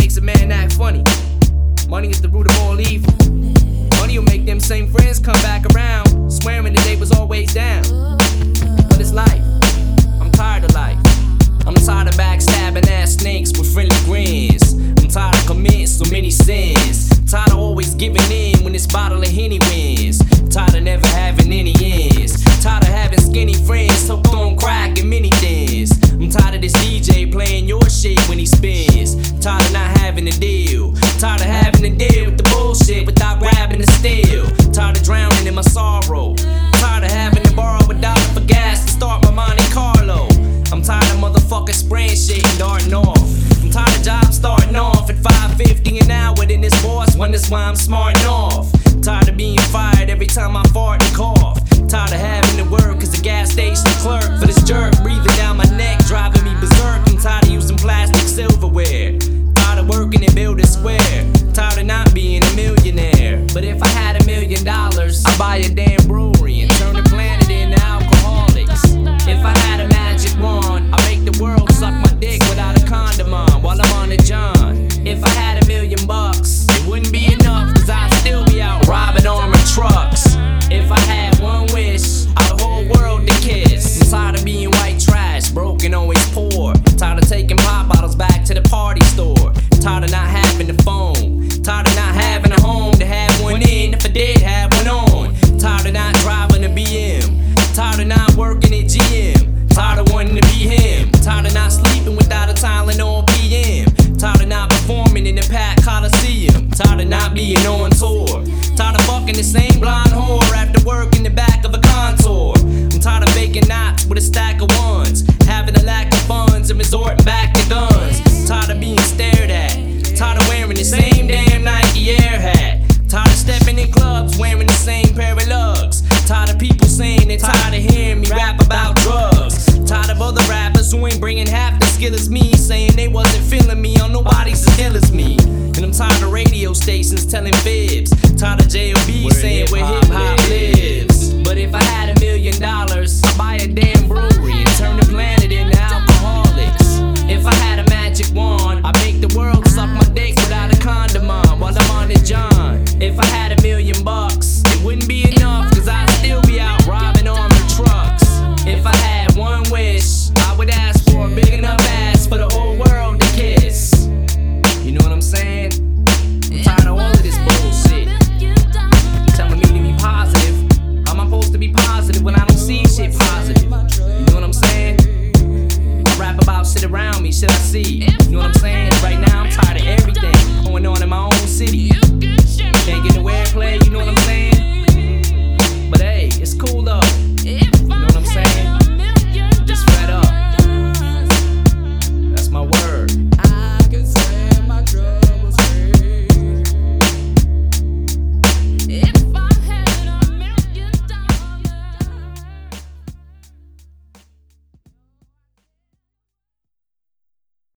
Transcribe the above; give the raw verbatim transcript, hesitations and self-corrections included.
makes a man act funny. Money is the root of all evil. Money will make them same friends come back around, swearing that they was always down. But it's life. I'm tired of life. I'm tired of backstabbing ass snakes with friendly grins. I'm tired of committing so many sins. Tired of always giving in when this bottle of Henny wins. Tired of never having any ends. Tired of having skinny friends hooked on crack and many things. I'm tired of this D J playing your shit when he spins. Tired of not having a deal. Tired of having to deal with the bullshit without grabbing the steel. Tired of drowning in my sorrow. Tired of having to borrow a dollar for gas to start my Monte Carlo. I'm tired of motherfuckers spraying shit and darting off. I'm tired of jobs starting off at five fifty an hour. Then this boss wonders why I'm smarting off. Tired of being fired every time I fart and cough. Tired of having to work as a gas station clerk for this jerk breathing down my neck, driving me berserk. I'm tired of using plastic silverware. Tired of working in Building Square. Tired of not being a millionaire. But if I had a million dollars, I'd buy a damn brewery and turn the planet into alcoholics. If I had a magic wand, I'd make the world suck my dick without a condom on while I'm on the John. If I had a million bucks, it wouldn't be enough, cause I'd still be out robbing armored trucks. If I had one wish, I'd whole world to kiss. I'm tired of being white trash, broken, always poor. Tired of taking pop bottles back to the party store. Tired of not having a phone. Tired of not having a home to have one in if I did have one on. Tired of not driving a B M. Tired of not working at G M. Tired of wanting to be him. Tired of not sleeping without a Tylenol P M. Tired of not performing in the Pack Coliseum. Tired of not being on tour. Tired of fucking the same blonde whore after work in the back of a Contour. I'm tired of making knots with a stack of ones, having a lack of funds and resorting back to guns. Tired of being stared at. Tired of wearing the same damn Nike Air hat. Tired of stepping in clubs wearing the same pair of lugs. Tired of people saying they're tired of hearing me rap about drugs. Tired of other rappers who ain't bringing half the skill as me, saying they wasn't feeling me on nobody's as ill as me. And I'm tired of radio stations telling fibs. Tired of J O B saying we're hip